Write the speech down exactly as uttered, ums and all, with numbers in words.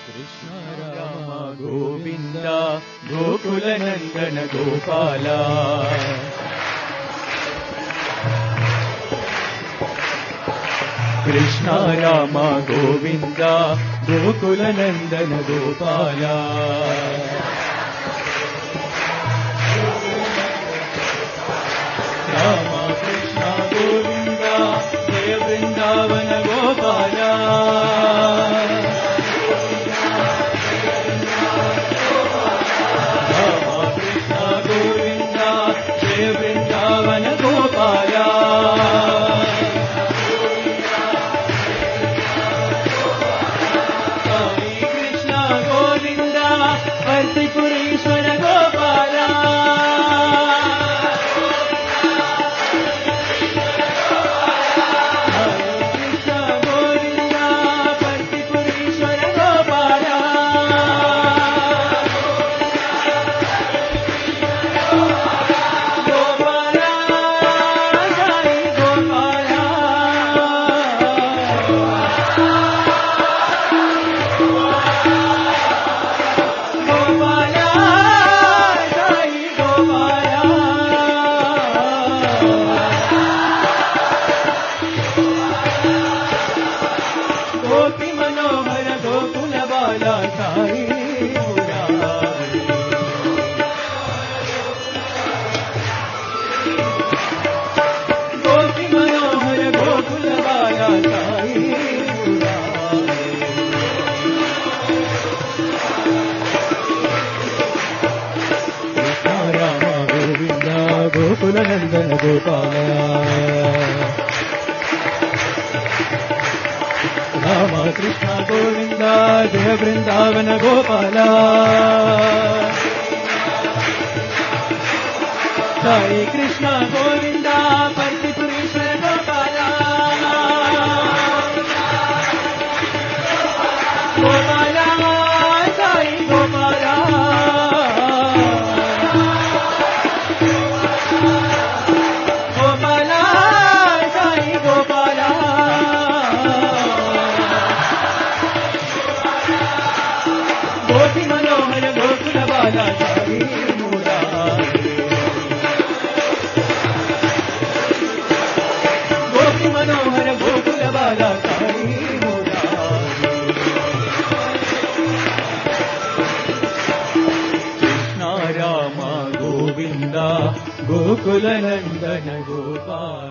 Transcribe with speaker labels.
Speaker 1: Krishna Rama Govinda Gokula Nandana Gopala Krishna Rama Govinda Gokula Nandana Gopala Rama Krishna Govinda Jaya Brindavana Gopala Rama Krishna Govinda Jaya Brindavana Gopala త్రిపురీశ్వర Gopala Krishna Govinda త్రిపురీశ్వర Gopala Gopala Jai Gopala Gopi Manohara Gokula Bala Sai Murari Gopi Manohara Gokula Bala Sai Murari Krishna Rama Govinda Gokula Nandana Gopala Rama Krishna Govinda Jaya Brindavana Gopala Sai Krishna Govinda త్రిపురీశ్వర Gopala Gopala Sai Gopala Gopala Sai Gopala Gopi Manohara Gokula Bala Sai Murari Gopi Manohara Gokula Bala Sai Murari Krishna Rama Govinda Gokula Nandana Gopala